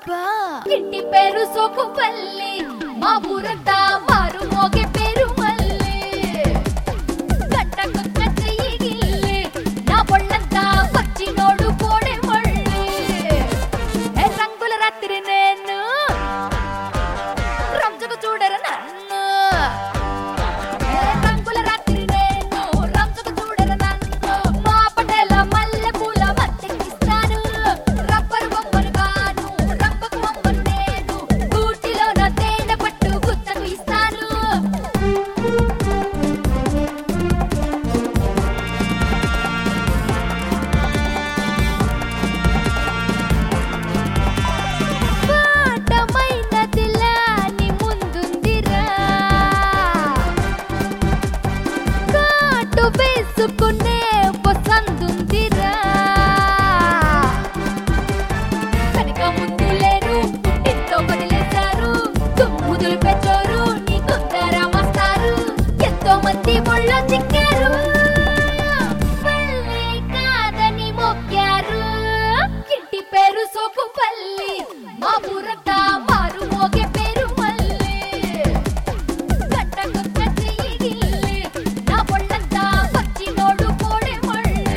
అబ్బా ఇంటి పేరు సోకుపల్లి మా ఊరంతా మారు మోగే పేరు మల్లి గంటకు చెయ్యి గిల్లి నా ఒళ్ళంతా వచ్చినోడు కోడే మళ్ళీ రంగుల రాత్రి నేను రంజకు చూడర నన్ను రంగుల రాత్రి నేను రంజకు చూడర నన్ను మా పటేల మల్లె పూల మత్తెక్కిస్తాను రబ్బరు బొమ్మను గాను రంపకు బొమ్మను నేను గూటిలో నా తేనె పట్టు గుత్తకు ఇస్తాను పాఠమైనదిలా నీ ముందుందిరా కాటు వేసుకునే వసందుందిరా కనుక ముందు లేరు ఇంట్లో వదిలేశారు తుమ్ముదులు పెంచోరు నీ కొందరా మస్తారు ఎంతో మంది ఒళ్ళో చిక్కారు మళ్ళీ కాదని మొక్కారు ఇంటి పేరు సోకుపల్లి మా ఊరంతా మారు మోగే పేరు మల్లి గంటకు చెయ్యి గిల్లి నా ఒళ్ళంతా వచ్చినోడు కోడే మళ్ళీ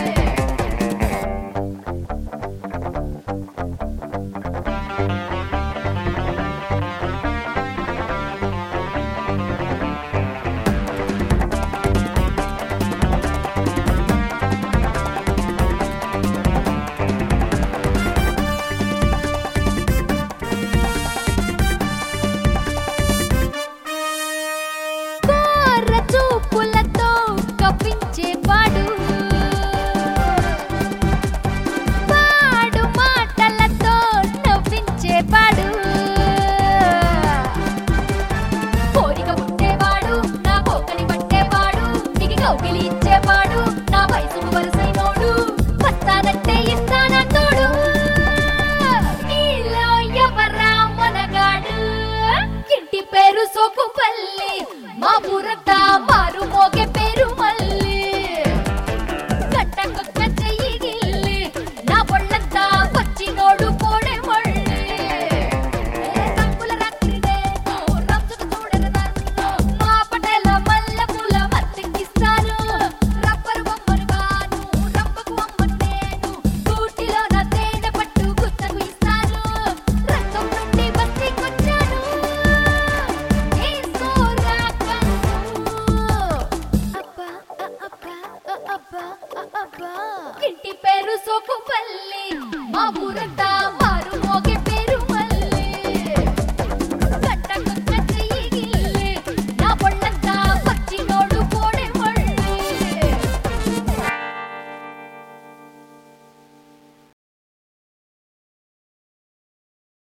కోర చూపులతో కప్పించేవాడు పాడు మాటలతో నవ్వించేవాడు కోరిక పుట్టేవాడు నా కోకని పట్టేవాడు నీకు కౌగిలి ఇచ్చేవాడు నా వయసుకు వరసైనోడు వస్తానంటే ఇస్తానా తోడు నీలో ఎవరా మనగాడు ఇంటి పేరు సోకుపల్లి మా ఊరంతా మారు మోగే పేరు మల్లి గంటకొక్క చెయ్యి గిల్లి నా ఒళ్ళంతా వచ్చినోడు కోడే మళ్ళీ రంగుల రాత్రి నేను రంజుకు చూడర నన్ను మా పటేల మల్లె పూల మత్తెక్కిస్తాను రబ్బరు బొమ్మను గాను రంపకు బొమ్మను నేను గూటిలో నా తేనె పట్టు గుత్తకు ఇస్తాను రంగం నుండి బస్తికొచ్చాను ఇంటి పేరు సోకుపల్లి మా ఊరంతా